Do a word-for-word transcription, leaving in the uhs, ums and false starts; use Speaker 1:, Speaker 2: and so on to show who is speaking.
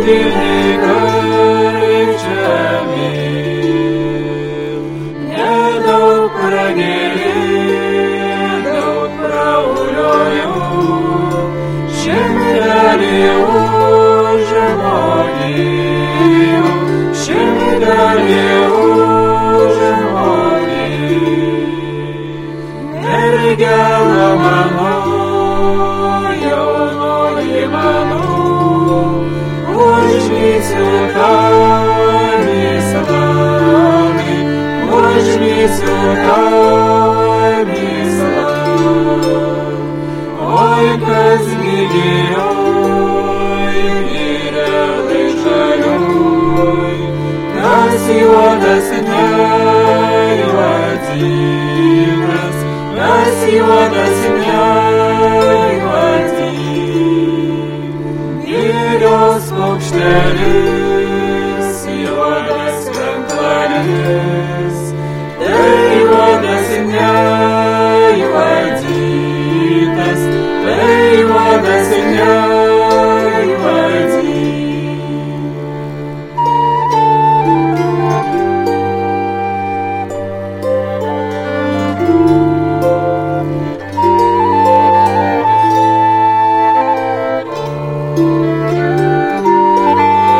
Speaker 1: Tyliai karčiami, nedaug pranešė, daug prauliojau, šimtelį užmojau, šimtelį užmojau. Mergela mano, jaunoji mano, užmysiu tau mislami, užmysiu tau mislami. Oi, kas gilioj, mirelai žalioj, kas juodas nejuodingas, kas juodas nejuodingas. Gilios paukštelis, juodas kanklelis, tai juodas nejuodingas.